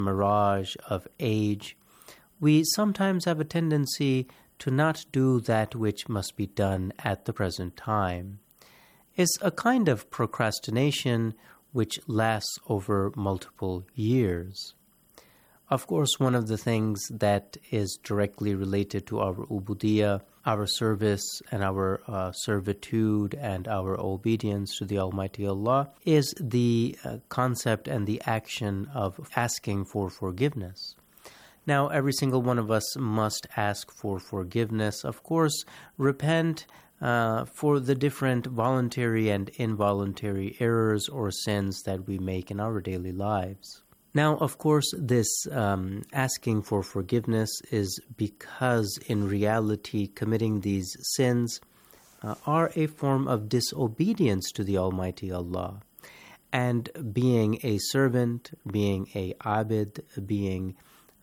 mirage of age, we sometimes have a tendency to not do that which must be done at the present time. It's a kind of procrastination which lasts over multiple years. Of course, one of the things that is directly related to our ubudiyah, our service and our servitude and our obedience to the Almighty Allah, is the concept and the action of asking for forgiveness. Now, every single one of us must ask for forgiveness. Of course, repent for the different voluntary and involuntary errors or sins that we make in our daily lives. Now, of course, this asking for forgiveness is because in reality committing these sins are a form of disobedience to the Almighty Allah. And being a servant, being a abid, being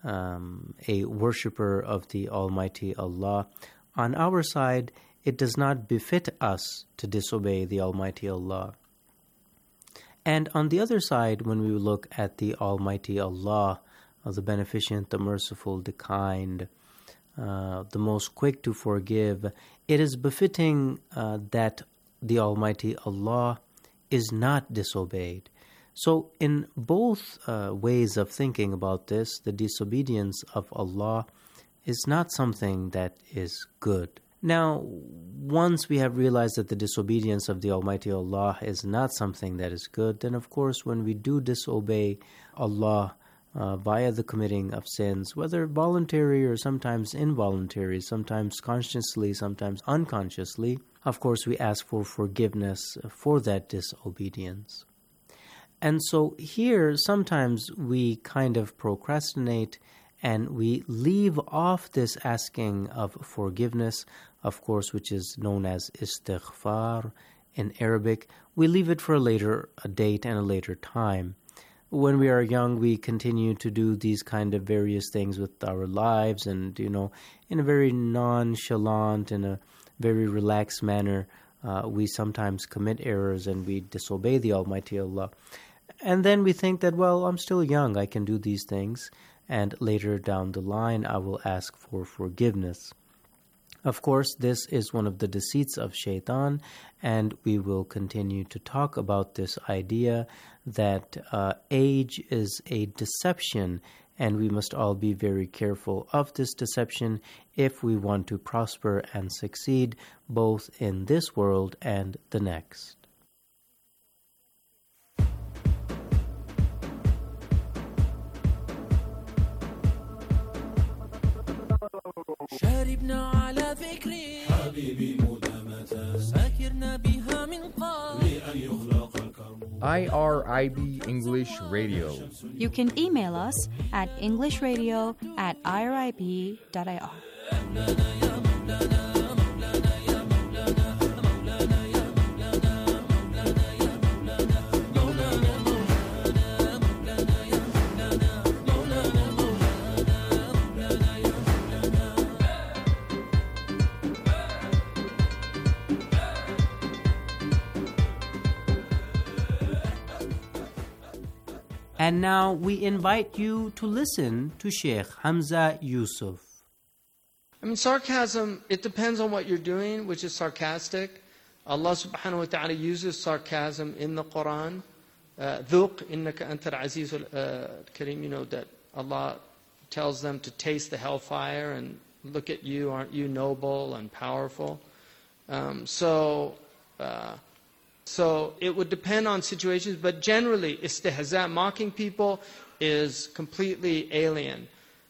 a worshipper of the Almighty Allah, on our side, it does not befit us to disobey the Almighty Allah. And on the other side, when we look at the Almighty Allah, the Beneficent, the Merciful, the Kind, the Most Quick to Forgive, it is befitting that the Almighty Allah is not disobeyed. So in both ways of thinking about this, the disobedience of Allah is not something that is good. Now, once we have realized that the disobedience of the Almighty Allah is not something that is good, then of course when we do disobey Allah via the committing of sins, whether voluntary or sometimes involuntary, sometimes consciously, sometimes unconsciously, of course we ask for forgiveness for that disobedience. And so here sometimes we kind of procrastinate and we leave off this asking of forgiveness, of course, which is known as istighfar in Arabic. We leave it for a later date and a later time. When we are young, we continue to do these kind of various things with our lives and, in a very nonchalant, in a very relaxed manner, we sometimes commit errors and we disobey the Almighty Allah. And then we think that, well, I'm still young, I can do these things. And later down the line, I will ask for forgiveness. Of course, this is one of the deceits of shaitan, and we will continue to talk about this idea that age is a deception, and we must all be very careful of this deception if we want to prosper and succeed both in this world and the next. شاربنا على ذكري حبيبي مدامة ساكرنا بها من قبل لأن يخلق الكرم IRIB English Radio. You can email us at englishradio@irib.ir. And now we invite you to listen to Sheikh Hamza Yusuf. Sarcasm, it depends on what you're doing, which is sarcastic. Allah subhanahu wa ta'ala uses sarcasm in the Quran. ذُقْ إِنَّكَ أَنْتَ الْعَزِيزُ الْكَرِيمُ, that Allah tells them to taste the hellfire and look at you, aren't you noble and powerful? So it would depend on situations, but generally, istihza, mocking people, is completely alien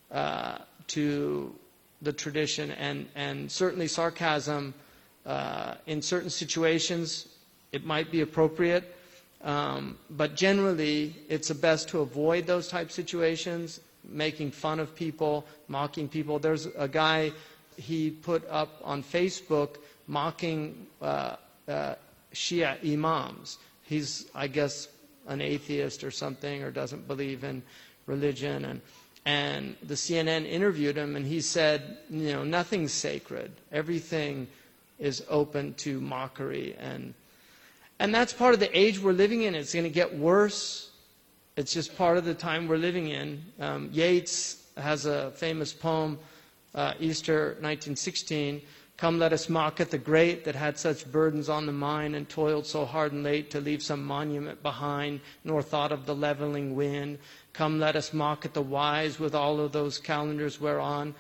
to the tradition, and certainly sarcasm in certain situations, it might be appropriate, but generally, it's best to avoid those type situations, making fun of people, mocking people. There's a guy, he put up on Facebook mocking Shia imams. He's, I guess, an atheist or something, or doesn't believe in religion. And the CNN interviewed him, and he said, nothing's sacred. Everything is open to mockery. And that's part of the age we're living in. It's going to get worse. It's just part of the time we're living in. Yeats has a famous poem, Easter 1916, "Come, let us mock at the great that had such burdens on the mind and toiled so hard and late to leave some monument behind, nor thought of the leveling wind. Come, let us mock at the wise with all of those calendars whereon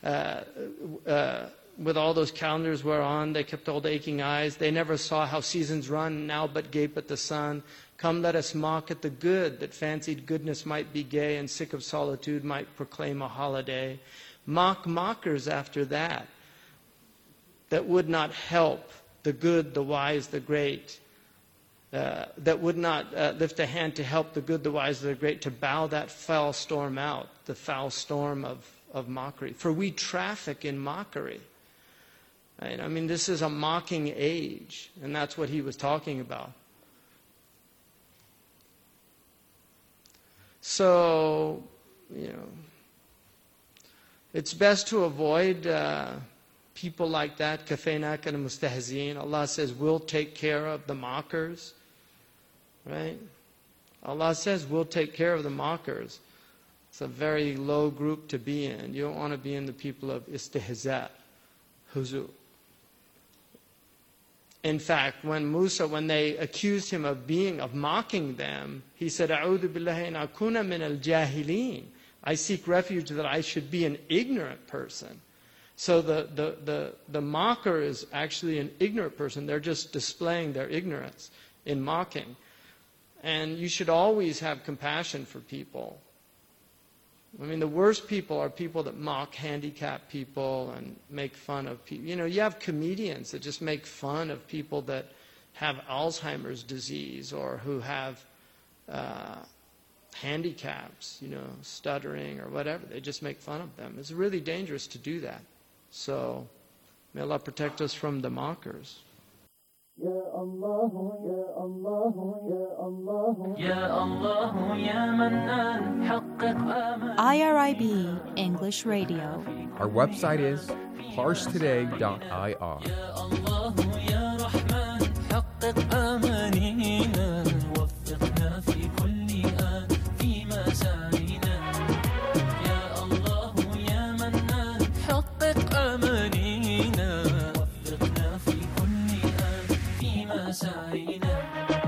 they kept old aching eyes. They never saw how seasons run, now but gape at the sun. Come, let us mock at the good that fancied goodness might be gay and sick of solitude might proclaim a holiday. Mock mockers after that would not help the good, the wise, the great, that would not lift a hand to help the good, the wise, the great, to bow that foul storm out, the foul storm of mockery. For we traffic in mockery." Right? I mean, this is a mocking age, and that's what he was talking about. So, it's best to avoid people like that. Kafaynak and mustahzeen. Allah says, we'll take care of the mockers. Right? Allah says, we'll take care of the mockers. It's a very low group to be in. You don't want to be in the people of istihza, huzu. In fact, when they accused him of mocking them, he said, "A'udhu billahi an akuna min al-jahilin." I seek refuge that I should be an ignorant person. So the mocker is actually an ignorant person. They're just displaying their ignorance in mocking. And you should always have compassion for people. I mean, the worst people are people that mock handicapped people and make fun of people. You have comedians that just make fun of people that have Alzheimer's disease or who have handicaps, stuttering or whatever. They just make fun of them. It's really dangerous to do that. So, may Allah protect us from the mockers. Ya Allah, Ya Allah, Ya Allah, Ya Allah, Ya Mannan, حقق آمال. IRIB English Radio. Our website is parstoday.ir. يا الله يا رحمن حقق آمانينا وفقنا في كل آن في مساعينا يا الله يا منان حقق آمانينا وفقنا في كل آن في مساعينا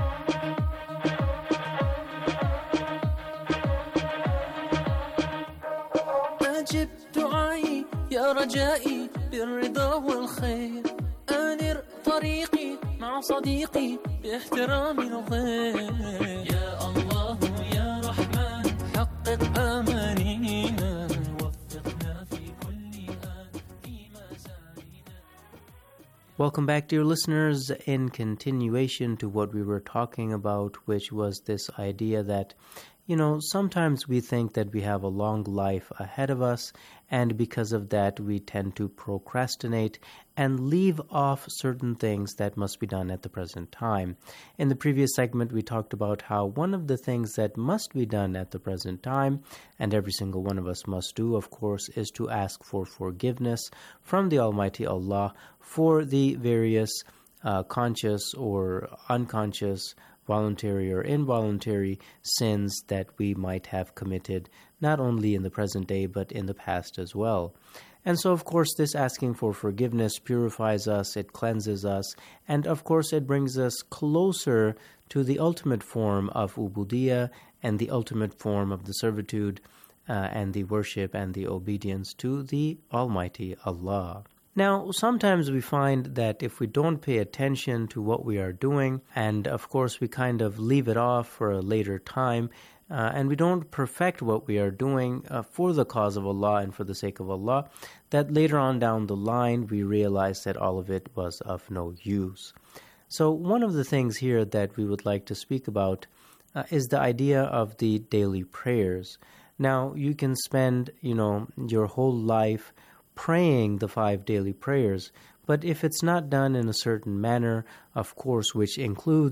أجب دعائي يا رجائي بالرضا والخير أنر طريقي مع صديقي باحترام الغير يا الله يا رحمن حقق آمانينا وفقنا في كل آن في مساعينا. Welcome back, dear listeners, in continuation to what we were talking about, which was this idea that sometimes we think that we have a long life ahead of us, and because of that, we tend to procrastinate and leave off certain things that must be done at the present time. In the previous segment, we talked about how one of the things that must be done at the present time, and every single one of us must do, of course, is to ask for forgiveness from the Almighty Allah for the various conscious or unconscious, voluntary or involuntary sins that we might have committed, not only in the present day, but in the past as well. And so, of course, this asking for forgiveness purifies us, it cleanses us, and of course it brings us closer to the ultimate form of ubudiyya and the ultimate form of the servitude and the worship and the obedience to the Almighty Allah. Now, sometimes we find that if we don't pay attention to what we are doing, and of course we kind of leave it off for a later time, and we don't perfect what we are doing for the cause of Allah and for the sake of Allah, that later on down the line we realize that all of it was of no use. So one of the things here that we would like to speak about is the idea of the daily prayers. Now, you can spend, your whole life praying the 5 daily prayers, but if it's not done in a certain manner, of course, which includes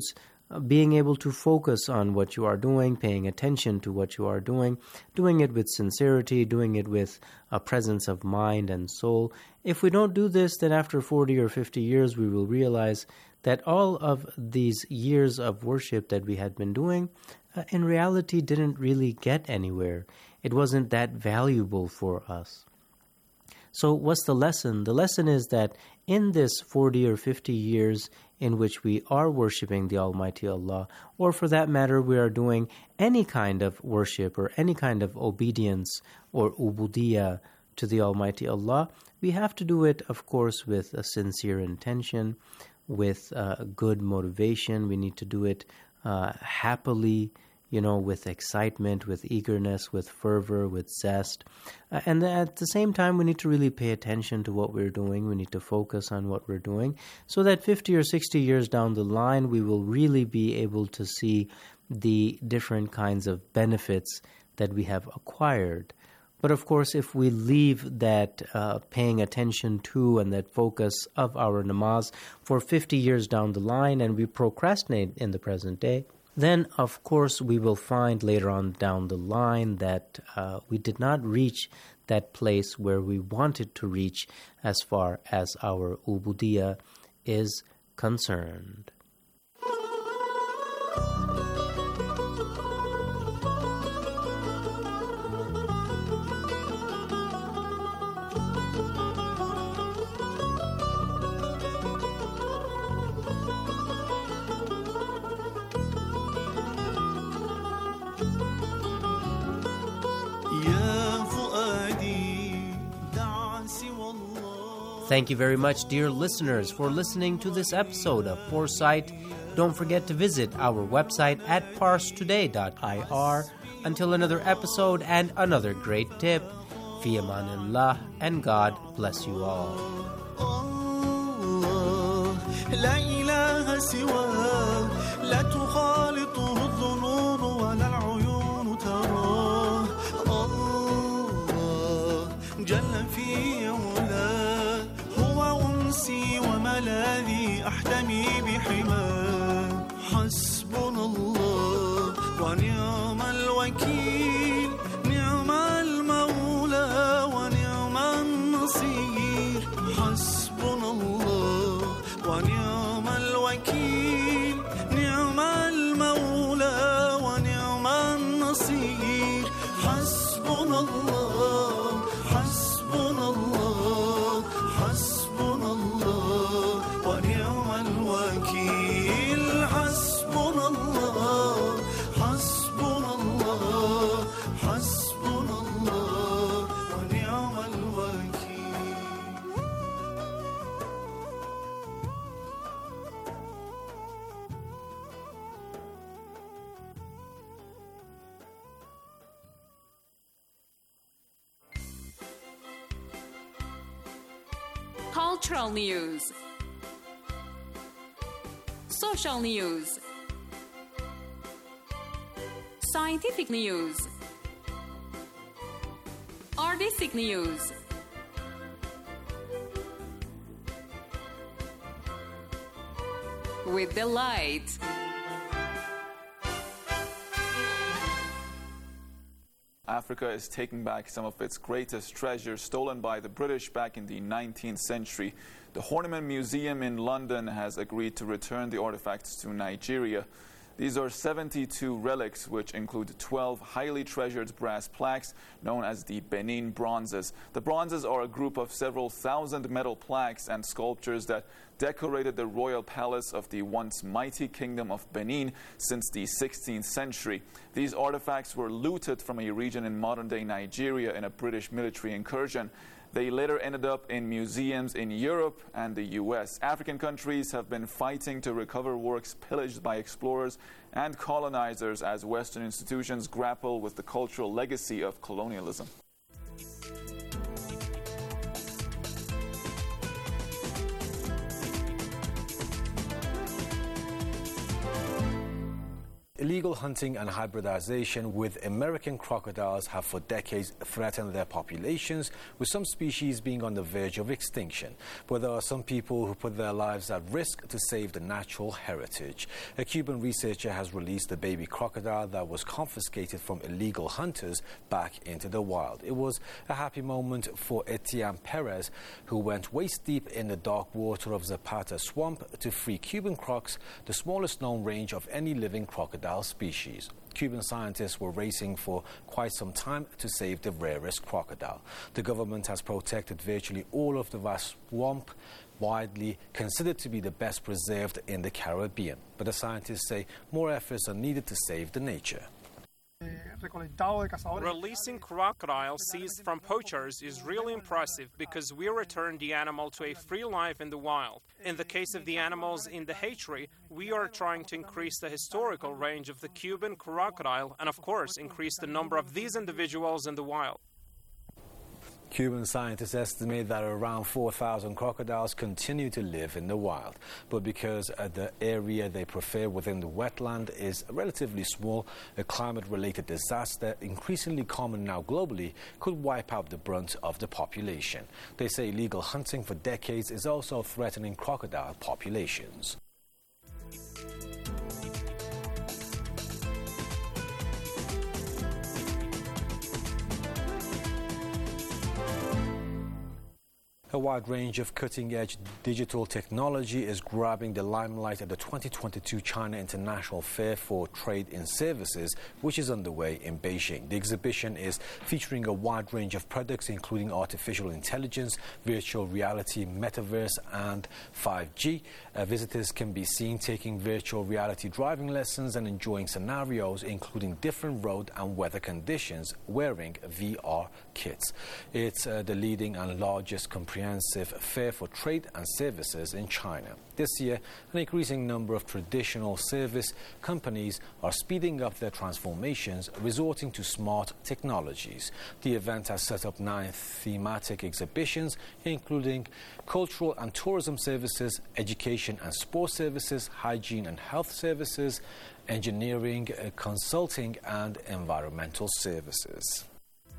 being able to focus on what you are doing, paying attention to what you are doing it with sincerity, doing it with a presence of mind and soul. If we don't do this, then after 40 or 50 years, we will realize that all of these years of worship that we had been doing, in reality, didn't really get anywhere. It wasn't that valuable for us. So what's the lesson? The lesson is that in this 40 or 50 years in which we are worshiping the Almighty Allah, or for that matter, we are doing any kind of worship or any kind of obedience or ubudiyah to the Almighty Allah, we have to do it, of course, with a sincere intention, with good motivation. We need to do it happily, with excitement, with eagerness, with fervor, with zest. And at the same time, we need to really pay attention to what we're doing. We need to focus on what we're doing so that 50 or 60 years down the line, we will really be able to see the different kinds of benefits that we have acquired. But of course, if we leave that paying attention to and that focus of our namaz for 50 years down the line and we procrastinate in the present day, then, of course, we will find later on down the line that we did not reach that place where we wanted to reach as far as our ubudiyah is concerned. Thank you very much, dear listeners, for listening to this episode of Foresight. Don't forget to visit our website at parstoday.ir. Until another episode and another great tip, fi amanillah, and God bless you all. لا إله سواه لا تخالطه الظنون ولا العيون تراه الله جل في علاه هو أنسي وملاذي أحتمي بحماه حسبنا الله ونعم الوكيل نعم المولى ونعم النصير حسبنا الله ونعم الوكيل نعم المولى ونعم النصير حسبنا الله حسبنا الله حسبنا الله ونعم الوكيل حسبنا الله حسبنا الله حسبنا الله ونعم الوكيل. Cultural news, social news, scientific news, artistic news, with delight. Africa is taking back some of its greatest treasures stolen by the British back in the 19th century. The Horniman Museum in London has agreed to return the artifacts to Nigeria. These are 72 relics, which include 12 highly treasured brass plaques known as the Benin bronzes. The bronzes are a group of several thousand metal plaques and sculptures that decorated the royal palace of the once mighty kingdom of Benin since the 16th century. These artifacts were looted from a region in modern-day Nigeria in a British military incursion. They later ended up in museums in Europe and the US. African countries have been fighting to recover works pillaged by explorers and colonizers as Western institutions grapple with the cultural legacy of colonialism. illegal hunting and hybridization with American crocodiles have for decades threatened their populations, with some species being on the verge of extinction. But there are some people who put their lives at risk to save the natural heritage. A Cuban researcher has released a baby crocodile that was confiscated from illegal hunters back into the wild. It was a happy moment for Etienne Perez, who went waist deep in the dark water of Zapata Swamp to free Cuban crocs, the smallest known range of any living crocodile species. Cuban scientists were racing for quite some time to save the rarest crocodile. The government has protected virtually all of the vast swamp, widely considered to be the best preserved in the Caribbean. But the scientists say more efforts are needed to save the nature. Releasing crocodiles seized from poachers is really impressive because we return the animal to a free life in the wild. In the case of the animals in the hatchery, we are trying to increase the historical range of the Cuban crocodile and, of course, increase the number of these individuals in the wild. Cuban scientists estimate that around 4,000 crocodiles continue to live in the wild. But because the area they prefer within the wetland is relatively small, a climate-related disaster, increasingly common now globally, could wipe out the brunt of the population. They say illegal hunting for decades is also threatening crocodile populations. A wide range of cutting-edge digital technology is grabbing the limelight at the 2022 China International Fair for Trade in Services, which is underway in Beijing. The exhibition is featuring a wide range of products, including artificial intelligence, virtual reality, metaverse, and 5G. Visitors can be seen taking virtual reality driving lessons and enjoying scenarios, including different road and weather conditions, wearing VR kits. It's the leading and largest comprehensive fair for trade and services in China. This year, an increasing number of traditional service companies are speeding up their transformations, resorting to smart technologies. The event has set up 9 thematic exhibitions, including cultural and tourism services, education and sports services, hygiene and health services, engineering, consulting, and environmental services.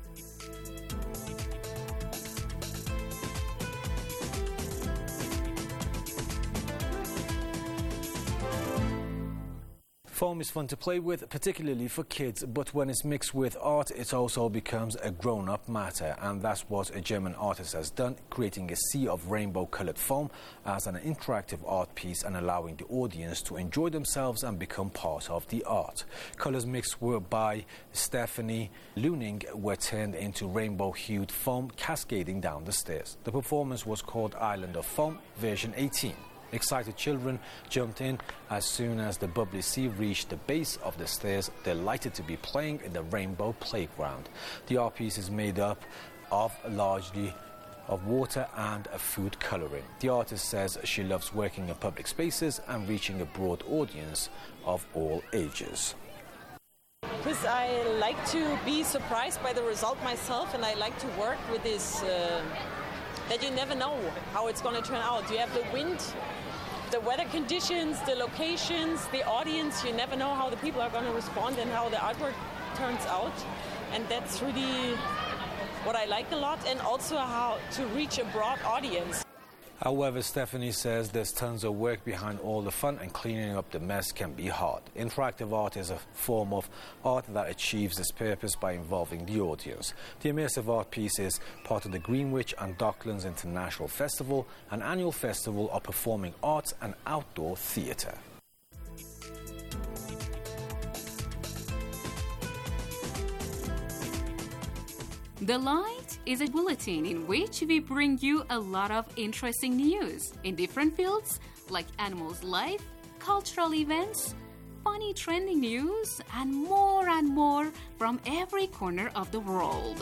Foam is fun to play with, particularly for kids, but when it's mixed with art, it also becomes a grown-up matter, and that's what a German artist has done, creating a sea of rainbow-colored foam as an interactive art piece and allowing the audience to enjoy themselves and become part of the art. Colors mixed by Stephanie Luning were turned into rainbow-hued foam cascading down the stairs. The performance was called Island of Foam, version 18. Excited children jumped in as soon as the bubbly sea reached the base of the stairs, delighted to be playing in the rainbow playground. The art piece is made up of largely of water and a food colouring. The artist says she loves working in public spaces and reaching a broad audience of all ages. Because I like to be surprised by the result myself, and I like to work with this that you never know how it's going to turn out. You have the wind, the weather conditions, the locations, the audience. You never know how the people are going to respond and how the artwork turns out. And that's really what I like a lot, and also how to reach a broad audience. However, Stephanie says there's tons of work behind all the fun, and cleaning up the mess can be hard. Interactive art is a form of art that achieves its purpose by involving the audience. The immersive art piece is part of the Greenwich and Docklands International Festival, an annual festival of performing arts and outdoor theatre. The Light is a bulletin in which we bring you a lot of interesting news in different fields like animals' life, cultural events, funny trending news, and more from every corner of the world.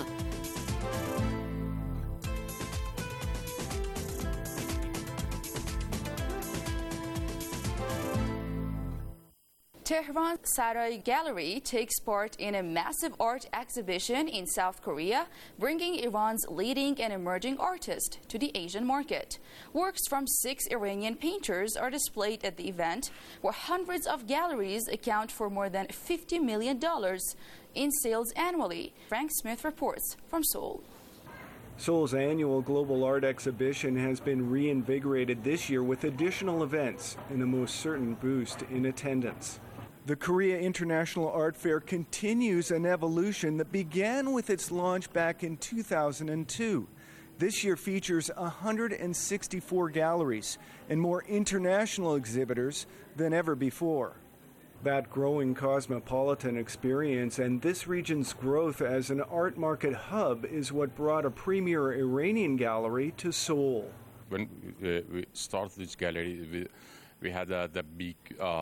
Tehran Sarai Gallery takes part in a massive art exhibition in South Korea, bringing Iran's leading and emerging artists to the Asian market. Works from 6 Iranian painters are displayed at the event, where hundreds of galleries account for more than $50 million in sales annually. Frank Smith reports from Seoul. Seoul's annual global art exhibition has been reinvigorated this year with additional events and a most certain boost in attendance. The Korea International Art Fair continues an evolution that began with its launch back in 2002. This year features 164 galleries and more international exhibitors than ever before. That growing cosmopolitan experience and this region's growth as an art market hub is what brought a premier Iranian gallery to Seoul. When we started this gallery, we had the big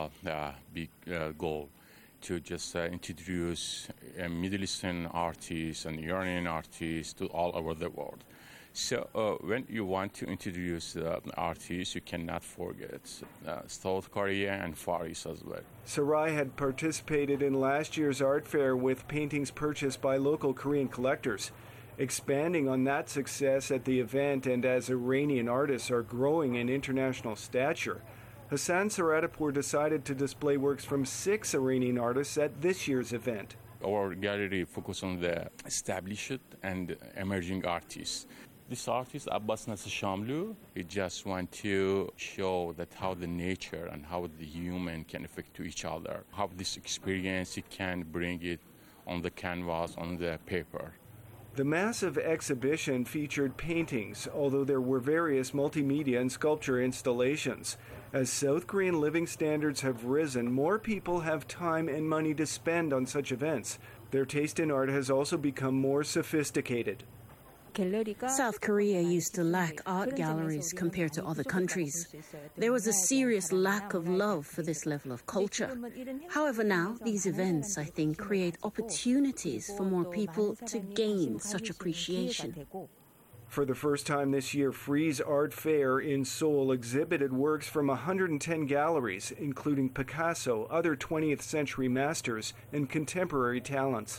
goal to just introduce Middle Eastern artists and Iranian artists to all over the world. So when you want to introduce artists, you cannot forget South Korea and Far East as well. Sarai had participated in last year's art fair with paintings purchased by local Korean collectors. Expanding on that success at the event and as Iranian artists are growing in international stature, Hassan Saradapour decided to display works from 6 Iranian artists at this year's event. Our gallery focuses on the established and emerging artists. This artist, Abbas Nasser Shamlu, he just want to show that how the nature and how the human can affect to each other, how this experience he can bring it on the canvas, on the paper. The massive exhibition featured paintings, although there were various multimedia and sculpture installations. As South Korean living standards have risen, more people have time and money to spend on such events. Their taste in art has also become more sophisticated. South Korea used to lack art galleries compared to other countries. There was a serious lack of love for this level of culture. However, now these events, I think, create opportunities for more people to gain such appreciation. For the first time this year, Frieze Art Fair in Seoul exhibited works from 110 galleries, including Picasso, other 20th century masters, and contemporary talents.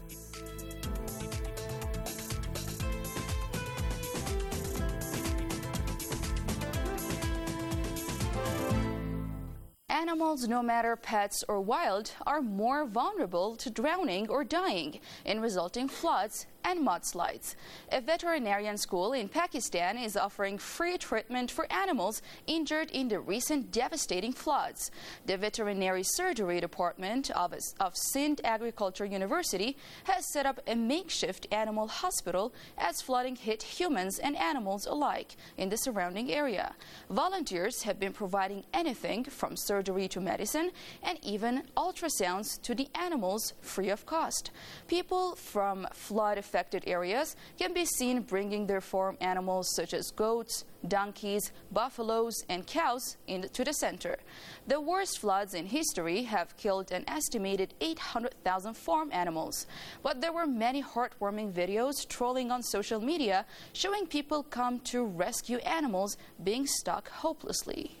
Animals, no matter pets or wild, are more vulnerable to drowning or dying in resulting floods and mudslides. A veterinarian school in Pakistan is offering free treatment for animals injured in the recent devastating floods. The veterinary surgery department of Sindh Agriculture University has set up a makeshift animal hospital as flooding hit humans and animals alike in the surrounding area. Volunteers have been providing anything from surgery to medicine and even ultrasounds to the animals free of cost. People from flood-affected areas can be seen bringing their farm animals such as goats, donkeys, buffaloes, and cows to the center. The worst floods in history have killed an estimated 800,000 farm animals. But there were many heartwarming videos trolling on social media showing people come to rescue animals being stuck hopelessly.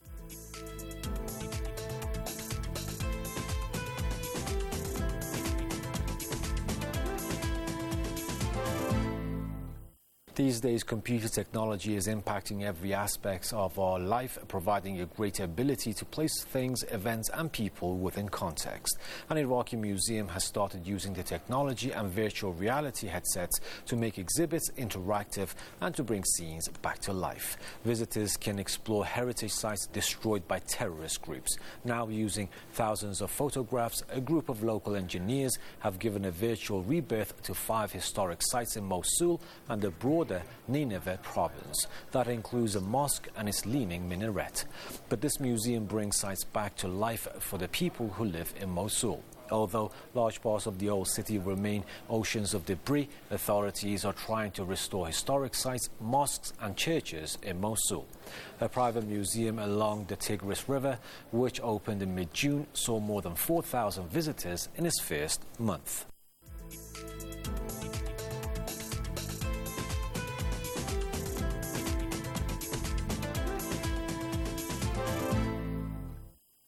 These days, computer technology is impacting every aspect of our life, providing a greater ability to place things, events, and people within context. An Iraqi museum has started using the technology and virtual reality headsets to make exhibits interactive and to bring scenes back to life. Visitors can explore heritage sites destroyed by terrorist groups. Now, using thousands of photographs, a group of local engineers have given a virtual rebirth to 5 historic sites in Mosul and the broader Nineveh province. That includes a mosque and its leaning minaret. But this museum brings sites back to life for the people who live in Mosul. Although large parts of the old city remain oceans of debris, authorities are trying to restore historic sites, mosques and churches in Mosul. A private museum along the Tigris River, which opened in mid-June, saw more than 4,000 visitors in its first month.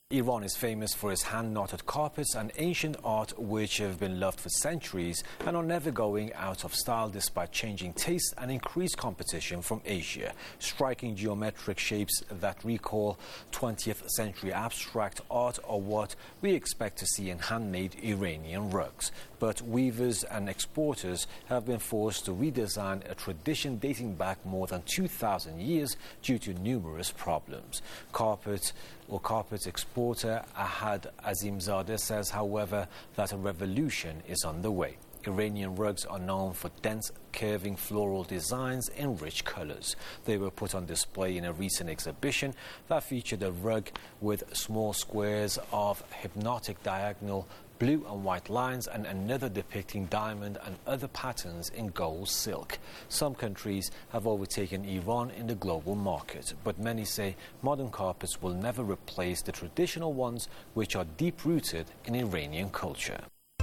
Iran is famous for its hand-knotted carpets and ancient art which have been loved for centuries and are never going out of style despite changing tastes and increased competition from Asia. Striking geometric shapes that recall 20th century abstract art are what we expect to see in handmade Iranian rugs. But weavers and exporters have been forced to redesign a tradition dating back more than 2,000 years due to numerous problems. Carpet exporter Ahad Azimzadeh says, however, that a revolution is underway. Iranian rugs are known for dense, curving floral designs in rich colors. They were put on display in a recent exhibition that featured a rug with small squares of hypnotic diagonal blue and white lines and another depicting diamond and other patterns in gold silk. Some countries have overtaken Iran in the global market, but many say modern carpets will never replace the traditional ones which are deep-rooted in Iranian culture.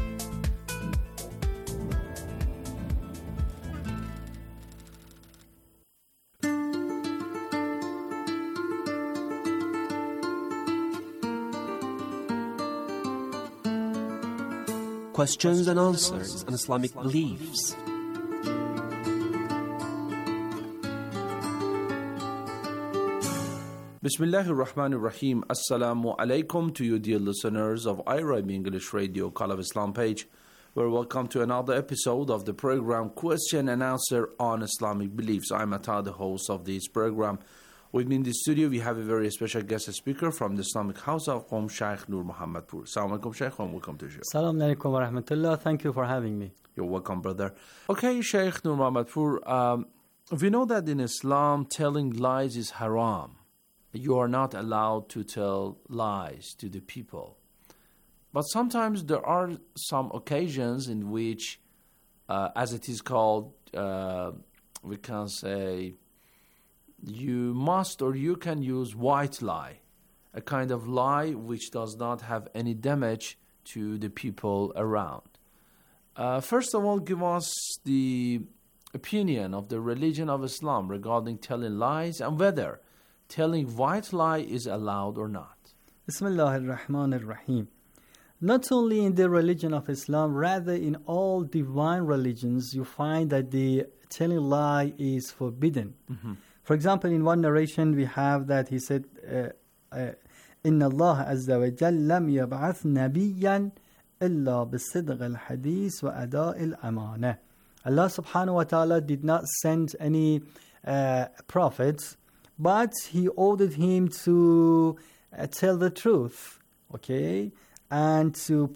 Questions and answers on Islamic beliefs. Bismillahir Rahmanir Rahim. Assalamu alaikum to you, dear listeners of IRIB English Radio Call of Islam page. We're welcome to another episode of the program Question and Answer on Islamic Beliefs. I'm Atta, the host of this program. With me in the studio, we have a very special guest speaker from the Islamic House of Qom, Sheikh Nur Muhammad Pur. Assalamu alaikum, Sheikh, and welcome to the show. Assalamu alaikum wa rahmatullah. Thank you for having me. You're welcome, brother. Okay, Sheikh Nur Muhammad Pur, we know that in Islam, telling lies is haram. You are not allowed to tell lies to the people. But sometimes there are some occasions in which, as it is called, we can say, you must or you can use white lie, a kind of lie which does not have any damage to the people around. First of all, give us the opinion of the religion of Islam regarding telling lies and whether telling white lie is allowed or not. Bismillahir Rahmanir Rahim. Not only in the religion of Islam, rather in all divine religions, you find that the telling lie is forbidden. Mm-hmm. For example, in one narration we have that he said, إِنَّ اللَّهَ عَزَّ وَجَلَّ لَمْ يَبْعَثْ نَبِيًّا إِلَّا بِالصِّدْقِ الْحَدِيثِ وَأَدَاءِ الْأَمَانَةِ. Allah subhanahu wa ta'ala did not send any prophets, but He ordered him to tell the truth, okay, and to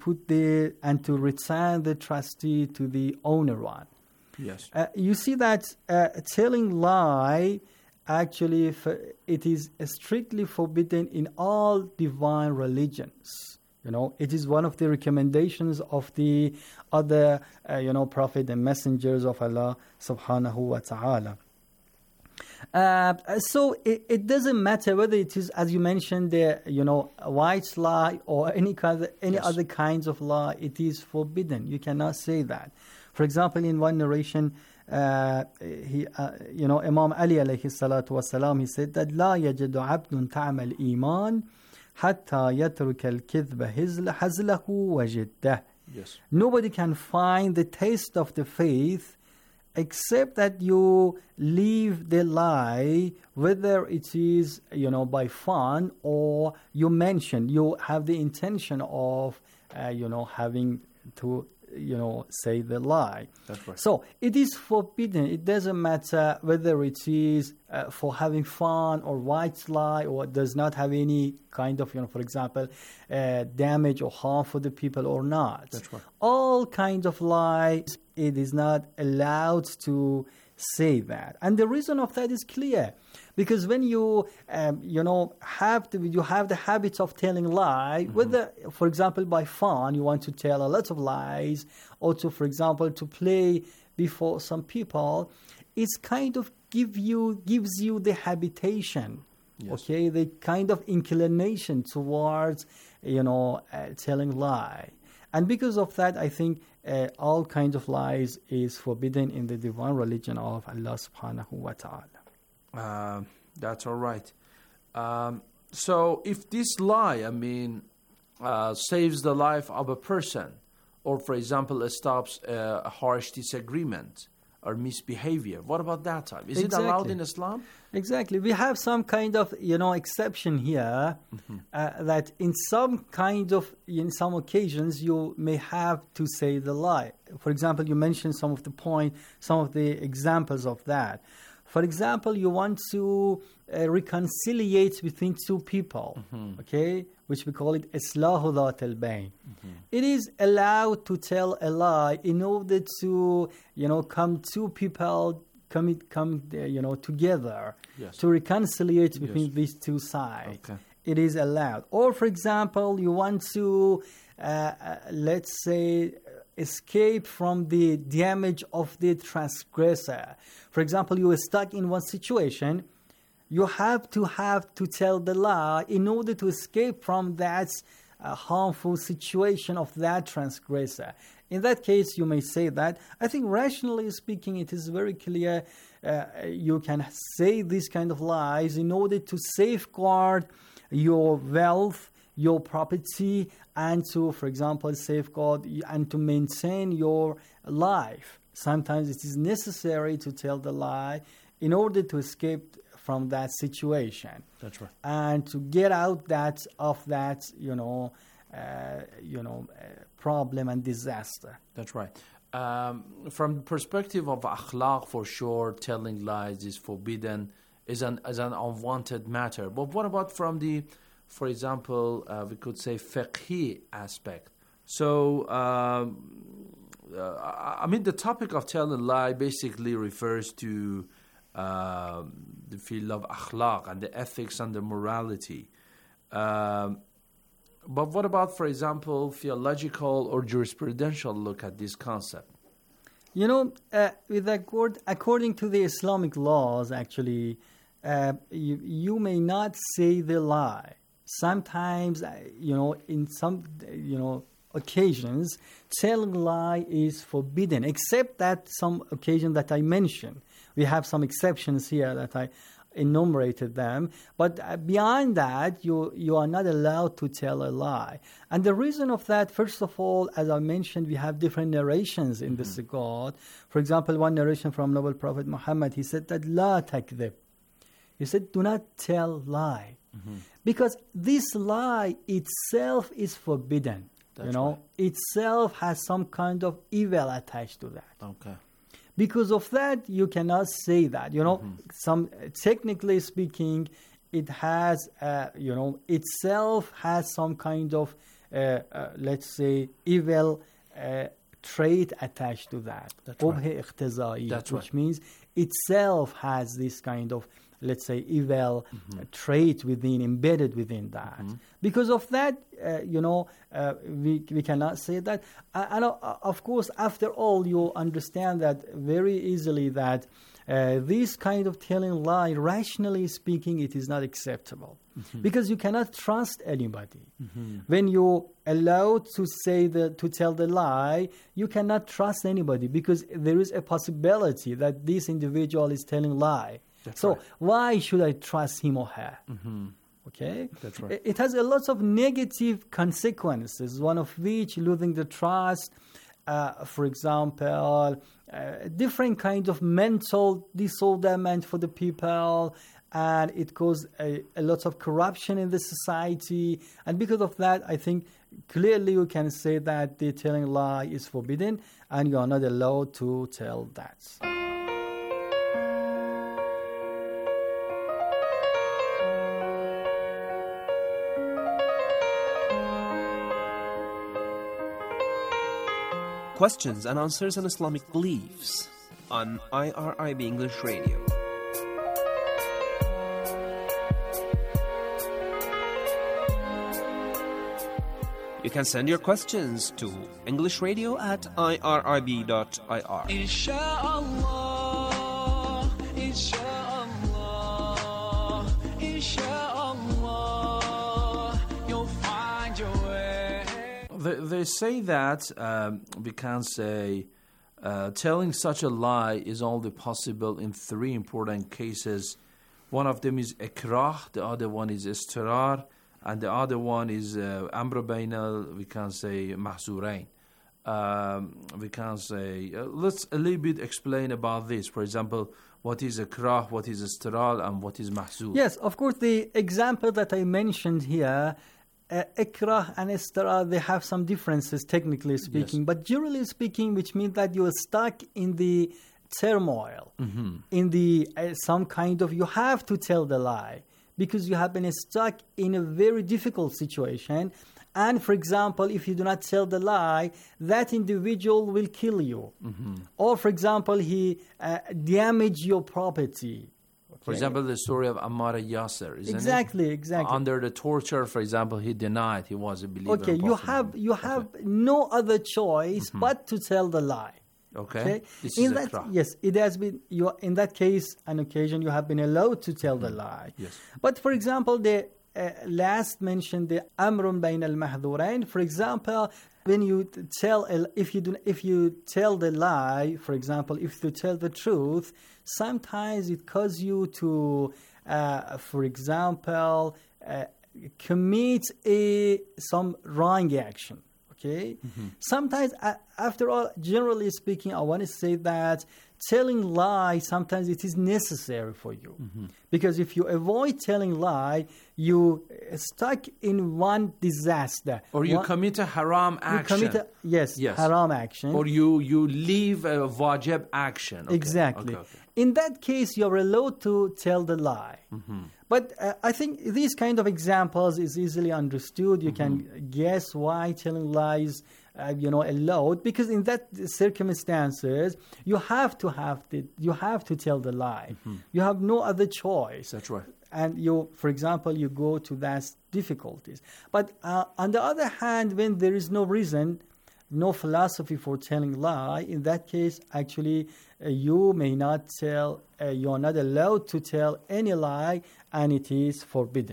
return the trustee to the owner one. Yes. You see that telling lie, actually, it is strictly forbidden in all divine religions. You know, it is one of the recommendations of the other, prophet and messengers of Allah subhanahu wa ta'ala. So it doesn't matter whether it is, as you mentioned, the white lie or any other kinds of lie. It is forbidden. You cannot say that. For example, in one narration, Imam Ali alayhi salatu wasalam, he said that لا يجد عبد طعم الإيمان حتى يترك الكذب هزله وجده. Yes. Nobody can find the taste of the faith except that you leave the lie, whether it is by fun or you have the intention of having to say the lie. That's right. So it is forbidden. It doesn't matter whether it is for having fun or white lie, or it does not have any kind of, for example, damage or harm for the people or not. That's right. All kinds of lies, it is not allowed to say that. And the reason of that is clear. Because when you have the habit of telling lie, mm-hmm. whether, for example, by fun, you want to tell a lot of lies, or for example, to play before some people, it's kind of gives you the habitation, yes. Okay, the kind of inclination towards, telling lie. And because of that, I think all kinds of lies is forbidden in the divine religion of Allah subhanahu wa ta'ala. That's all right. So if this lie, saves the life of a person, or for example, stops a harsh disagreement or misbehavior, what about that time? Is it allowed in Islam? Exactly. We have some kind of, exception here that in some occasions you may have to say the lie. For example, you mentioned some of the examples of that. For example, you want to reconciliate between two people, okay, which we call it islahu dhat al-bayn. It is allowed to tell a lie in order to, come two people together to reconciliate between these two sides. Okay. It is allowed. Or, for example, you want to, let's say, escape from the damage of the transgressor. For example, you are stuck in one situation. You have to tell the lie in order to escape from that harmful situation of that transgressor. In that case, you may say that. I think rationally speaking, it is very clear you can say these kind of lies in order to safeguard your wealth, your property, and to, for example, safeguard and to maintain your life. Sometimes it is necessary to tell the lie in order to escape from that situation. That's right. And to get out of that problem and disaster. That's right. From the perspective of akhlaq, for sure, telling lies is forbidden, is an unwanted matter. But what about from the, for example, we could say fiqhi aspect? So, the topic of telling lie basically refers to the field of akhlaq and the ethics and the morality. But what about, for example, theological or jurisprudential look at this concept? According to the Islamic laws, actually, you may not say the lie. Sometimes, in some, occasions, telling lie is forbidden, except that some occasion that I mentioned. We have some exceptions here that I enumerated them, but beyond that, you are not allowed to tell a lie. And the reason of that, first of all, as I mentioned, we have different narrations in the Sigurd. For example, one narration from Noble Prophet Muhammad, he said that la takdhib. He said, do not tell lie. Because this lie itself is forbidden. That's right. Itself has some kind of evil attached to that. Okay. Because of that, you cannot say that. Technically speaking, it has, itself has some kind of, let's say, evil trait attached to that. That's right. That's which means itself has this kind of, let's say, evil trait embedded within that. Because of that, we cannot say that. And of course, after all, you understand that very easily that this kind of telling lie, rationally speaking, it is not acceptable. Because you cannot trust anybody. When you're allowed to tell the lie, you cannot trust anybody because there is a possibility that this individual is telling lie. That's so right. Why should I trust him or her? Okay? That's right. It has a lot of negative consequences, one of which losing the trust, for example, different kinds of mental disorderment for the people, and it causes a lot of corruption in the society. And because of that, I think clearly you can say that the telling lie is forbidden and you are not allowed to tell that. Questions and answers on Islamic beliefs on IRIB English Radio. You can send your questions to englishradio@irib.ir. Inshallah, inshallah, inshallah, you'll find your way. They say that we can say telling such a lie is only possible in three important cases One of them is ikrah, the other one is istirar, and the other one is amr bainal, we can say mahzurain. We can say, let's a little bit explain about this. For example, what is ikrah, what is istirar, and what is mahzur? Yes, of course, the example that I mentioned here, ikrah and istirar, they have some differences technically speaking, but generally speaking, which means that you are stuck in the turmoil, in the some kind of, you have to tell the lie because you have been stuck in a very difficult situation. And for example, if you do not tell the lie, that individual will kill you. Or for example, he damage your property. For example, the story of Ammar Yasser, isn't Exactly. Under the torture, for example, he denied he was a believer. Okay, you have no other choice but to tell the lie. Okay. This in is that, ikrah. yes, it has been. In that case, an occasion, you have been allowed to tell the lie. Yes. But for example, the last mentioned the amrun bain al mahdurain. For example, when you tell, if you tell the lie, for example, if you tell the truth, sometimes it causes you to, for example, commit some wrong action. Okay. Sometimes, after all, generally speaking, I want to say that telling lie, sometimes it is necessary for you. Because if you avoid telling lie, you stuck in one disaster. Or you commit a haram action. Yes, haram action. Or you leave a wajib action. Okay. Exactly. Okay. In that case, you're allowed to tell the lie. But I think these kind of examples is easily understood. You can guess why telling lies, allowed, because in that circumstances you have to tell the lie. You have no other choice. That's right. And for example, you go to that difficulties. But on the other hand, when there is no reason, no philosophy for telling lie, in that case, actually, you may not tell. You are not allowed to tell any lie, and it is forbidden.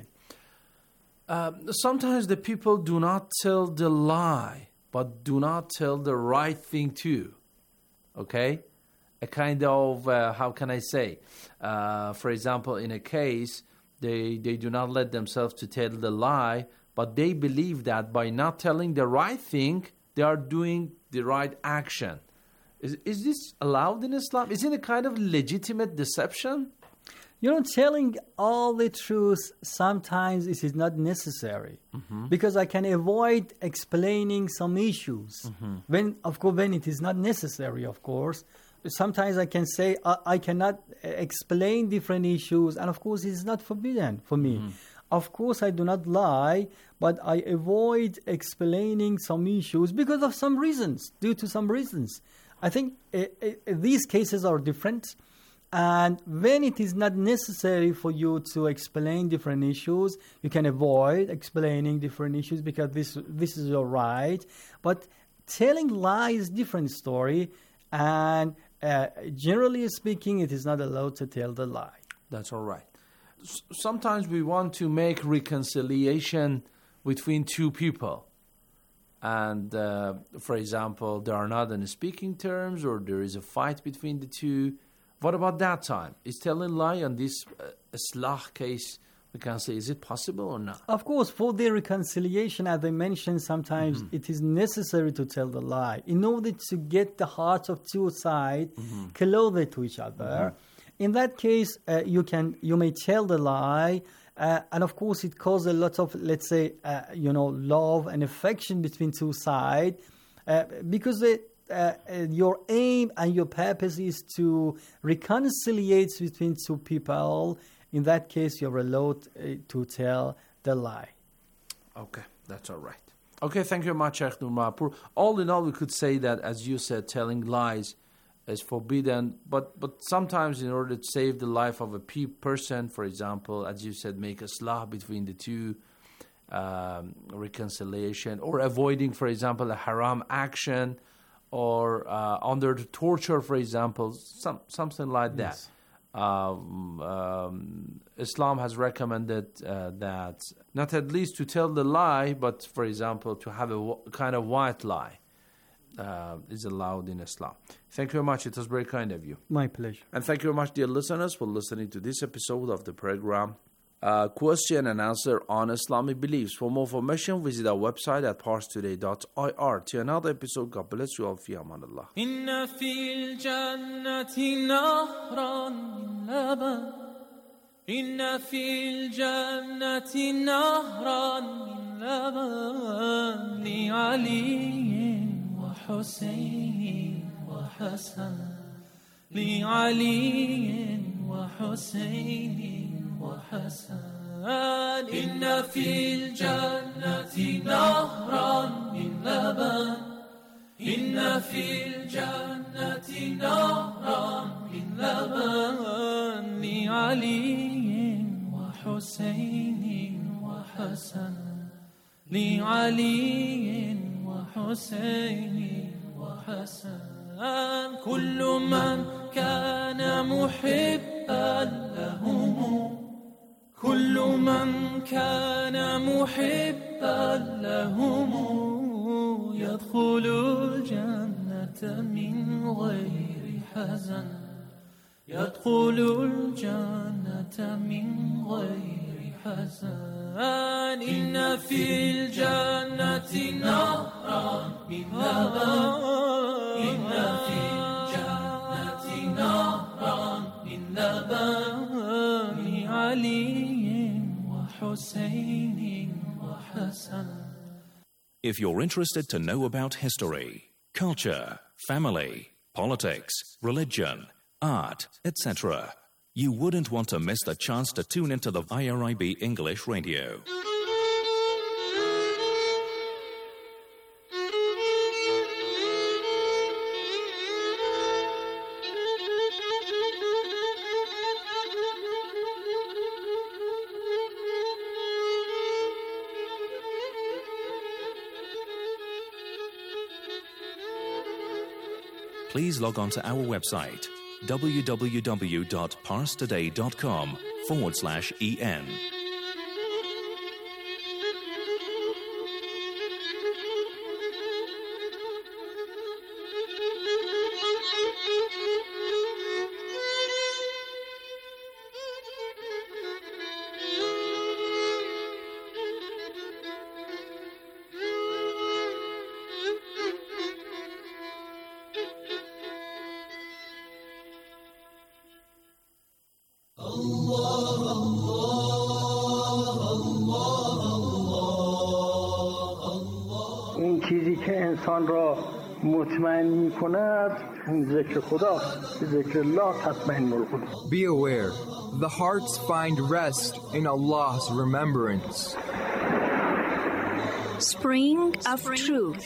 Sometimes the people do not tell the lie, but do not tell the right thing too. Okay? A kind of, how can I say? For example, in a case, they do not let themselves to tell the lie, but they believe that by not telling the right thing, they are doing the right action. Is this allowed in Islam? Is it a kind of legitimate deception? Telling all the truth, sometimes it is not necessary. Because I can avoid explaining some issues. When it is not necessary, of course. Sometimes I can say, I cannot explain different issues, and of course it is not forbidden for me. Of course, I do not lie, but I avoid explaining some issues because of some reasons, due to some reasons. I think these cases are different. And when it is not necessary for you to explain different issues, you can avoid explaining different issues because this is your right. But telling lies is a different story. And generally speaking, it is not allowed to tell the lie. That's all right. Sometimes we want to make reconciliation between two people. And, for example, they are not on speaking terms or there is a fight between the two. What about that time? Is telling lie on this islah case, we can say, is it possible or not? Of course, for the reconciliation, as I mentioned, sometimes it is necessary to tell the lie in order to get the hearts of two sides closer to each other. In that case, you may tell the lie, and of course it causes a lot of, let's say, love and affection between two sides, because your aim and your purpose is to reconcile between two people. In that case, you're allowed to tell the lie. Okay, that's all right. Okay, thank you very much, Sheikh Nur Mahpour. All in all, we could say that, as you said, telling lies is forbidden, but sometimes in order to save the life of a person, for example, as you said, make islah between the two, reconciliation, or avoiding, for example, a haram action, or under the torture, for example, something like that. Islam has recommended that not at least to tell the lie, but, for example, to have a kind of white lie. is allowed in Islam. Thank you very much. It was very kind of you. My pleasure. And thank you very much, dear listeners, for listening to this episode of the program, Question and Answer on Islamic Beliefs. For more information, visit our website at parstoday.ir. Till another episode, God bless you all. Fi amanallah. إن في الجنة نهرا من لبن إن في الجنة نهرا من لبن لعلي وحسين وحسن لعلي وحسين وحسن إن في الجنة نهرا من لبن إن في الجنة نهرا من لبن لعلي وحسين وحسن لعلي وحسين وحسن كل من كان محبا لهم كل من كان محبا لهم يدخل الجنة من غير حزن يدخل الجنة من غير حزن إن في الجنة نهرا من لبن إن في الجنة نهرا من لبن لعلي وحسين وحسن. If you're interested to know about history, culture, family, politics, religion, art, etc., you wouldn't want to miss the chance to tune into the IRIB English Radio. Please log on to our website www.parstoday.com/en. اون چیزی که انسان را مطمئن می کند ذکر خداست. ذکر الله تطمئن القلوب. Be aware, the hearts find rest in Allah's remembrance. Spring of Truth.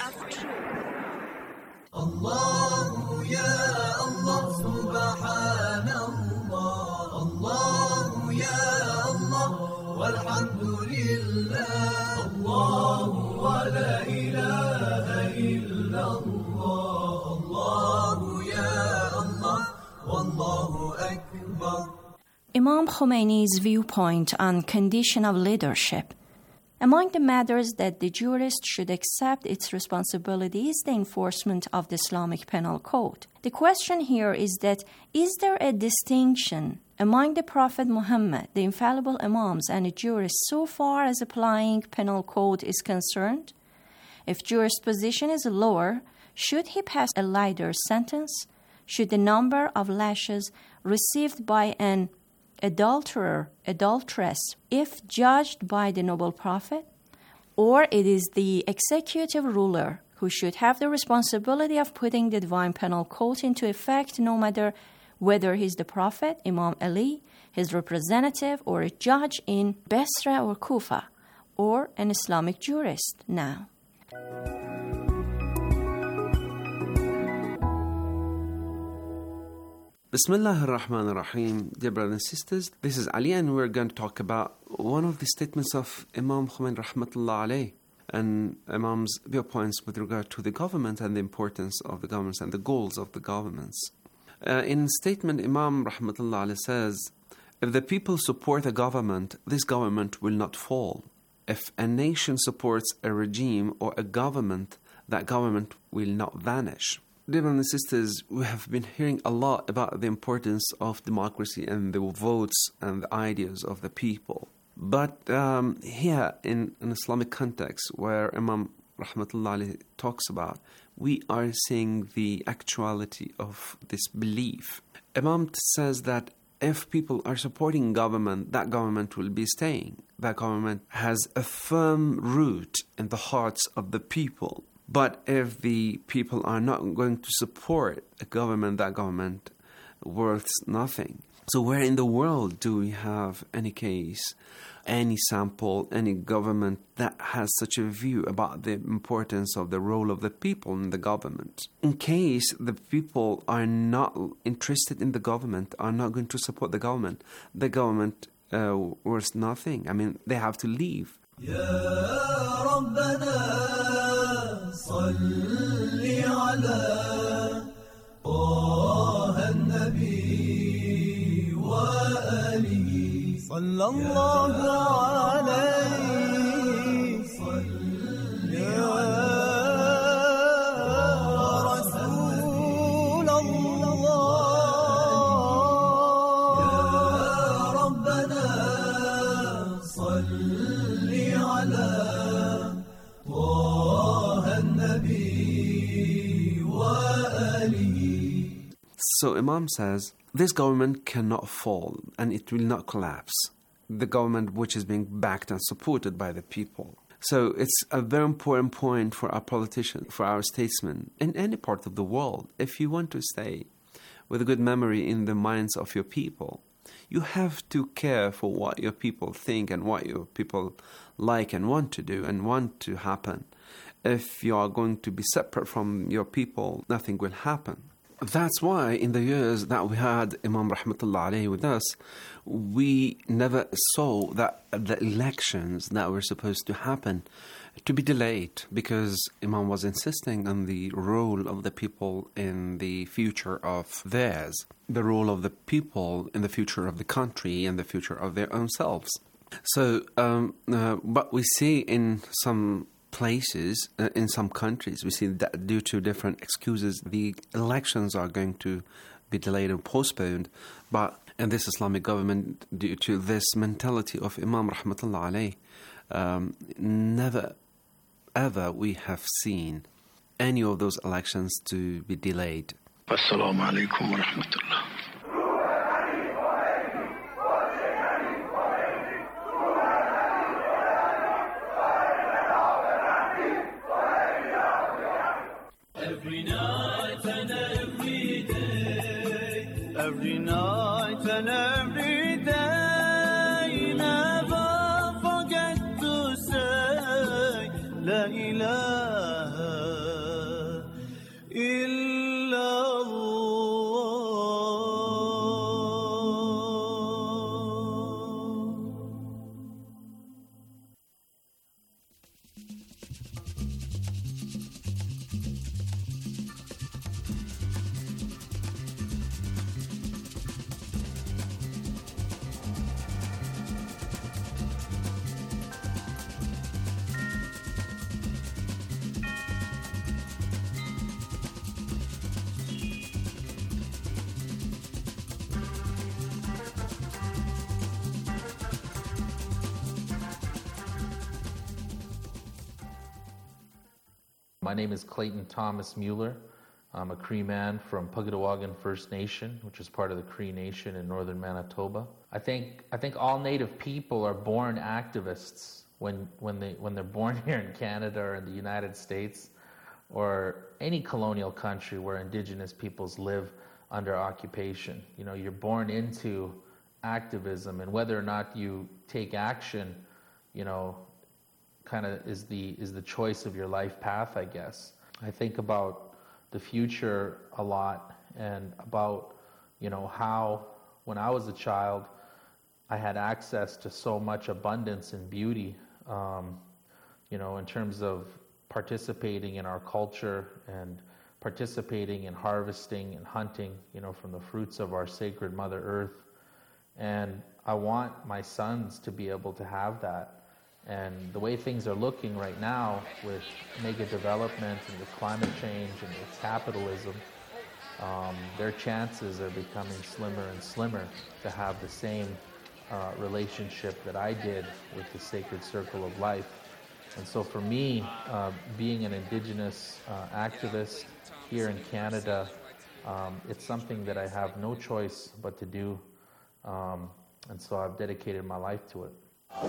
الله يا الله سبحان الله الله يا الله والحمد لله الله ولا إله إلا الله الله يا الله والله أكبر. Imam Khomeini's viewpoint on condition of leadership. Among the matters that the jurist should accept its responsibility is the enforcement of the Islamic Penal Code. The question here is that, is there a distinction among the Prophet Muhammad, the infallible Imams, and the jurists so far as applying Penal Code is concerned? If jurist's position is lower, should he pass a lighter sentence? Should the number of lashes received by an adulteress, if judged by the noble prophet, or it is the executive ruler who should have the responsibility of putting the divine penal code into effect, no matter whether he's the prophet, Imam Ali, his representative, or a judge in Basra or Kufa, or an Islamic jurist now. Bismillah ar-Rahman ar-Rahim. Dear brothers and sisters, this is Ali and we're going to talk about one of the statements of Imam Khomeini rahmatullah alayh and Imam's viewpoints with regard to the government and the importance of the governments and the goals of the governments. In statement, Imam rahmatullah alayh says, if the people support a government, this government will not fall. If a nation supports a regime or a government, that government will not vanish. Dear brothers and sisters, we have been hearing a lot about the importance of democracy and the votes and the ideas of the people. But here in an Islamic context where Imam Rahmatullah alayhi talks about, we are seeing the actuality of this belief. Imam says that if people are supporting government, that government will be staying. That government has a firm root in the hearts of the people. But if the people are not going to support a government, that government worth nothing. So where in the world do we have any case, any sample, any government that has such a view about the importance of the role of the people in the government? In case the people are not interested in the government, are not going to support the government worth nothing. I mean, they have to leave. يا ربنا صل على طه النبي وآله صلى الله عليه صل يا رسول الله يا ربنا صل So Imam says, this government cannot fall and it will not collapse. The government which is being backed and supported by the people. So it's a very important point for our politicians, for our statesmen, in any part of the world. If you want to stay with a good memory in the minds of your people, you have to care for what your people think and what your people like and want to do and want to happen. If you are going to be separate from your people, nothing will happen. That's why in the years that we had Imam Rahmatullah alayhi with us, we never saw that the elections that were supposed to happen to be delayed, because Imam was insisting on the role of the people in the future of theirs, the role of the people in the future of the country and the future of their own selves. So, but we see in some places, in some countries, we see that due to different excuses, the elections are going to be delayed or postponed. But in this Islamic government, due to this mentality of Imam Rahmatullah alayhi, never ever we have seen any of those elections to be delayed. Assalamu alaikum wa rahmatullah. Every night and every day, every night and every day, never forget to say La ilaha illallah. My name is Clayton Thomas Mueller. I'm a Cree man from Pugatawagan First Nation, which is part of the Cree Nation in northern Manitoba. I think all Native people are born activists when they're born here in Canada or in the United States or any colonial country where Indigenous peoples live under occupation. You know, you're born into activism, and whether or not you take action, you know, kind of is the choice of your life path, I guess. I think about the future a lot, and about, you know, how when I was a child I had access to so much abundance and beauty, you know, in terms of participating in our culture and participating in harvesting and hunting, you know, from the fruits of our sacred Mother Earth. And I want my sons to be able to have that. And the way things are looking right now with mega development and with climate change and with capitalism, their chances are becoming slimmer and slimmer to have the same relationship that I did with the sacred circle of life. And so for me, being an Indigenous activist here in Canada, it's something that I have no choice but to do. And so I've dedicated my life to it.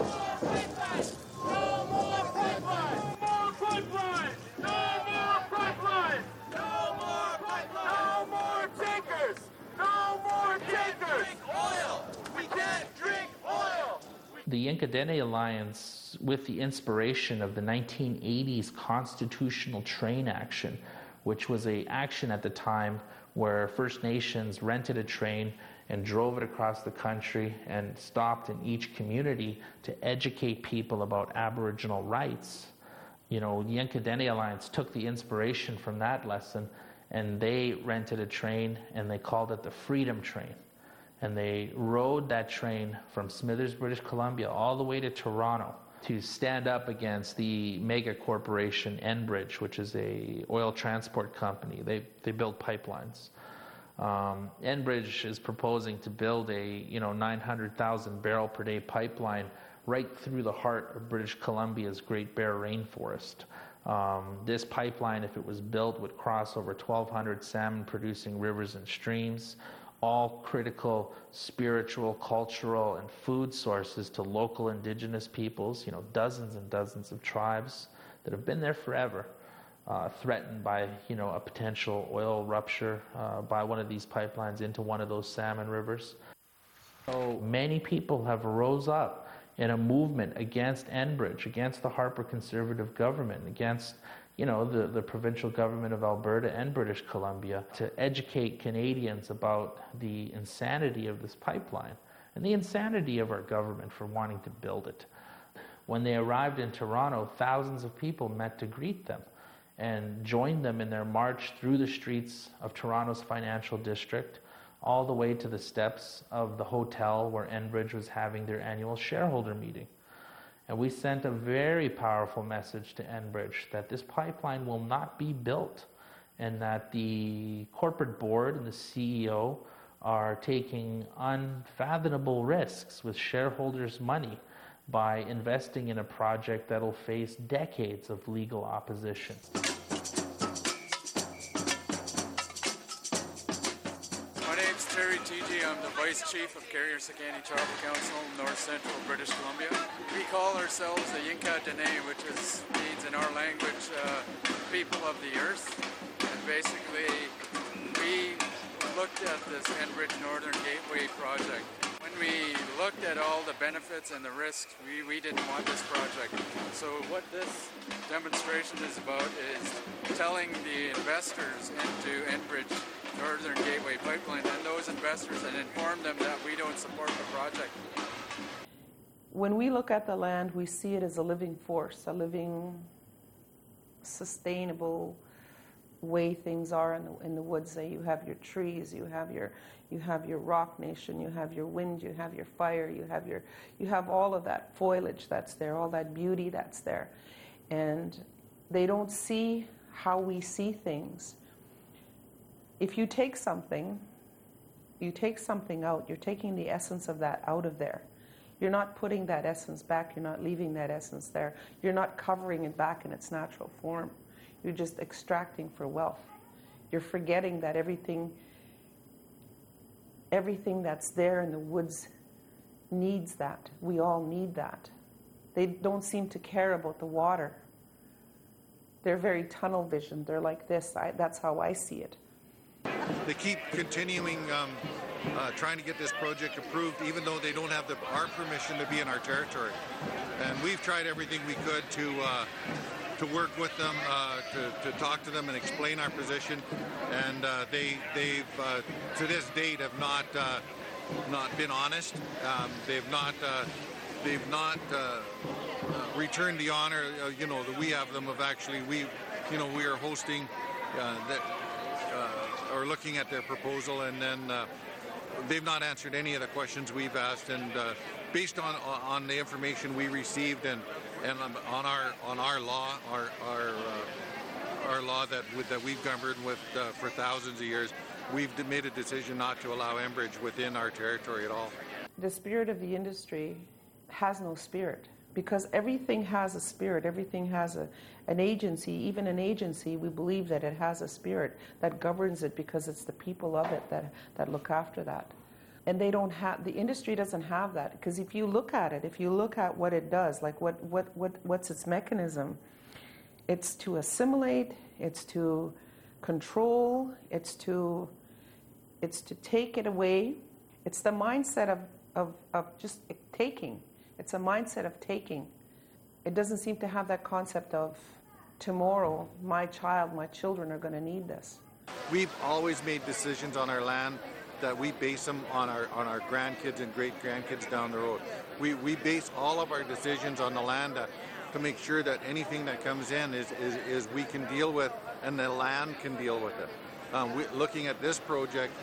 The Inca Dene Alliance, with the inspiration of the 1980s Constitutional Train Action, which was an action at the time where First Nations rented a train and drove it across the country and stopped in each community to educate people about Aboriginal rights. You know, the Inca Dene Alliance took the inspiration from that lesson, and they rented a train and they called it the Freedom Train. And they rode that train from Smithers, British Columbia, all the way to Toronto to stand up against the mega corporation Enbridge, which is a oil transport company. They build pipelines. Enbridge is proposing to build a 900,000 barrel per day pipeline right through the heart of British Columbia's Great Bear Rainforest. This pipeline, if it was built, would cross over 1,200 salmon-producing rivers and streams, all critical spiritual, cultural, and food sources to local Indigenous peoples, dozens and dozens of tribes that have been there forever, threatened by, a potential oil rupture by one of these pipelines into one of those salmon rivers. So many people have rose up in a movement against Enbridge, against the Harper Conservative government, against the provincial government of Alberta and British Columbia, to educate Canadians about the insanity of this pipeline and the insanity of our government for wanting to build it. When they arrived in Toronto, thousands of people met to greet them and joined them in their march through the streets of Toronto's financial district, all the way to the steps of the hotel where Enbridge was having their annual shareholder meeting. And we sent a very powerful message to Enbridge that this pipeline will not be built, and that the corporate board and the CEO are taking unfathomable risks with shareholders' money by investing in a project that will face decades of legal opposition. My name's Terry Tiji. I'm the Vice Chief of Carrier-Sakani Tribal Council, North Central British Columbia. We call ourselves the Inca Dene, which means in our language, people of the earth. And basically, we looked at this Enbridge Northern Gateway project. When we looked at all the benefits and the risks, we didn't want this project. So what this demonstration is about is telling the investors into Enbridge Northern Gateway Pipeline and those investors, and inform them that we don't support the project. When we look at the land, we see it as a living force, a living, sustainable way things are in the woods. You have your trees, you have your rock nation, you have your wind, you have your fire, you have all of that foliage that's there, all that beauty that's there. And they don't see how we see things. If you take something out, you're taking the essence of that out of there. You're not putting that essence back, you're not leaving that essence there. You're not covering it back in its natural form. You're just extracting for wealth. You're forgetting that everything that's there in the woods needs that. We all need that. They don't seem to care about the water. They're very tunnel vision. They're like this. That's how I see it. They keep continuing trying to get this project approved, even though they don't have our permission to be in our territory. And we've tried everything we could to work with them, to talk to them and explain our position. And they've to this date have not been honest. They've not returned the honor that we have them of actually we are hosting or looking at their proposal, and then they've not answered any of the questions we've asked. And based on the information we received and And on our law, our law that we've governed with for thousands of years, we've made a decision not to allow Enbridge within our territory at all. The spirit of the industry has no spirit, because everything has a spirit, everything has an agency. Even an agency, we believe that it has a spirit that governs it, because it's the people of it that look after that. And they don't have, the industry doesn't have that, because if you look at it, if you look at what it does, like what's its mechanism, it's to assimilate, it's to control, it's to take it away. It's the mindset of just taking. It's a mindset of taking. It doesn't seem to have that concept of tomorrow, my children are going to need this. We've always made decisions on our land that we base them on our grandkids and great-grandkids down the road. We base all of our decisions on the land to make sure that anything that comes in is we can deal with, and the land can deal with it. Looking at this project,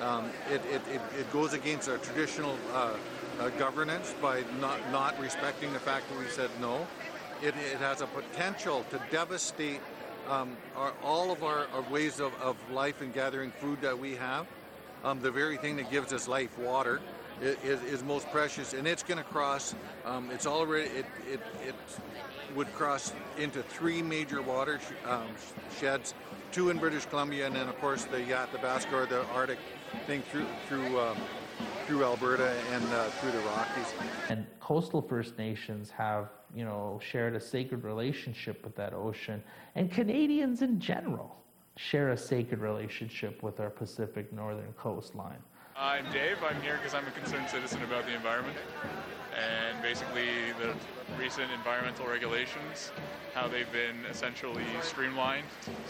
it goes against our traditional governance by not respecting the fact that we said no. It has a potential to devastate all of our ways of life and gathering food that we have. The very thing that gives us life, water, is most precious, and it's going to cross. It's already it would cross into 3 major water sheds, 2 in British Columbia, and then of course the Athabasca, or the Arctic thing through Alberta and through the Rockies. And coastal First Nations have, shared a sacred relationship with that ocean, and Canadians in general share a sacred relationship with our Pacific Northern coastline. I'm Dave. I'm here because I'm a concerned citizen about the environment, and basically the recent environmental regulations, how they've been essentially streamlined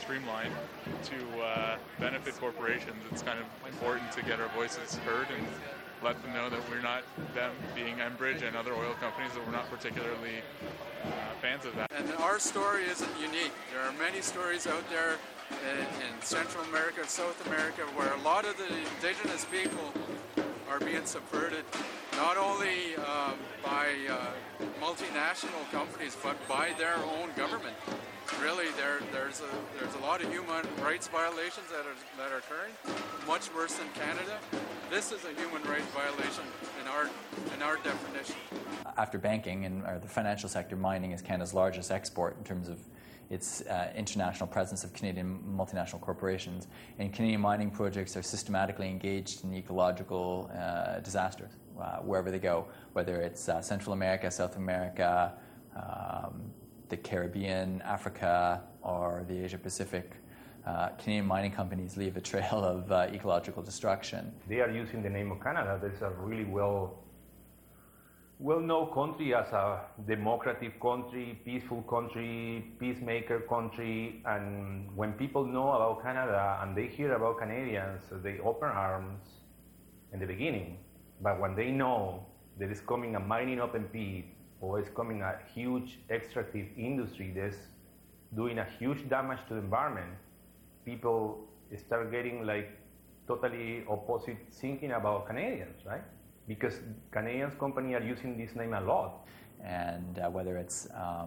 to benefit corporations. It's kind of important to get our voices heard and let them know that we're not, them being Enbridge and other oil companies, that we're not particularly fans of that. And our story isn't unique. There are many stories out there in Central America, South America, where a lot of the indigenous people are being subverted, not only by multinational companies, but by their own government. Really, there's a lot of human rights violations that are occurring, much worse than Canada. This is a human rights violation in our definition. After banking and the financial sector, mining is Canada's largest export in terms of its international presence of Canadian multinational corporations. And Canadian mining projects are systematically engaged in ecological disasters wherever they go, whether it's Central America, South America, the Caribbean, Africa, or the Asia Pacific. Canadian mining companies leave a trail of ecological destruction. They are using the name of Canada. That's a really well-known country as a democratic country, peaceful country, peacemaker country, and when people know about Canada and they hear about Canadians, they open arms in the beginning. But when they know there is coming a mining open pit, or is coming a huge extractive industry that's doing a huge damage to the environment, people start getting totally opposite thinking about Canadians, right? Because Canadian companies are using this name a lot. And whether it's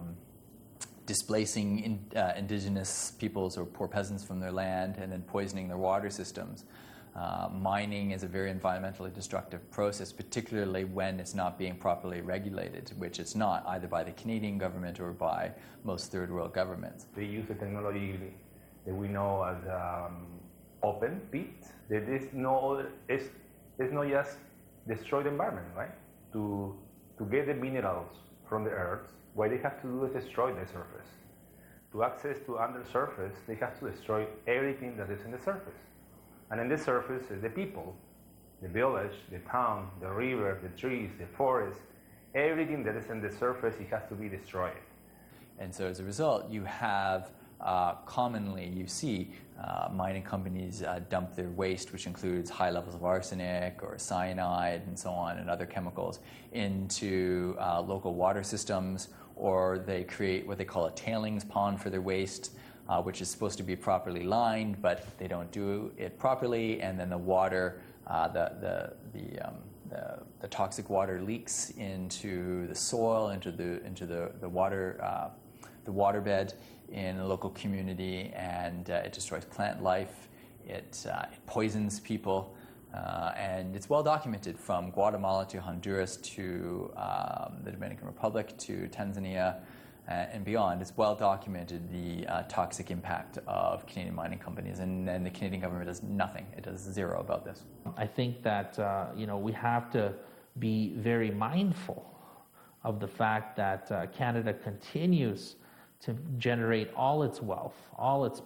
displacing indigenous peoples or poor peasants from their land and then poisoning their water systems, mining is a very environmentally destructive process, particularly when it's not being properly regulated, which it's not, either by the Canadian government or by most third world governments. They use the technology that we know as open pit. That is it's not just destroy the environment, right? To get the minerals from the earth, what they have to do is destroy the surface. To access to undersurface, they have to destroy everything that is in the surface. And in the surface is the people, the village, the town, the river, the trees, the forest. Everything that is in the surface, it has to be destroyed. And so as a result, you have commonly, you see mining companies dump their waste, which includes high levels of arsenic or cyanide and so on, and other chemicals, into local water systems, or they create what they call a tailings pond for their waste, which is supposed to be properly lined, but they don't do it properly, and then the water, the the toxic water leaks into the soil, into the waterbed in a local community, and it destroys plant life. It poisons people, and it's well documented from Guatemala to Honduras to the Dominican Republic to Tanzania and beyond. It's well documented the toxic impact of Canadian mining companies, and the Canadian government does nothing. It does zero about this. I think that we have to be very mindful of the fact that Canada continues to generate all its wealth, all its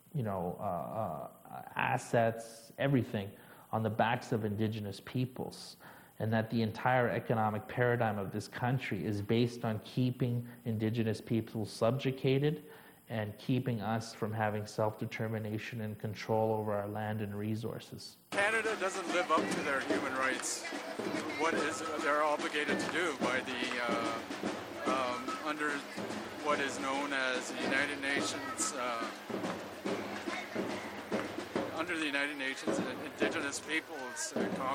assets, everything on the backs of Indigenous peoples, and that the entire economic paradigm of this country is based on keeping Indigenous peoples subjugated and keeping us from having self-determination and control over our land and resources. Canada doesn't live up to their human rights, what is they're obligated to do by the under what is known as the United Nations. Under the United Nations, Indigenous Peoples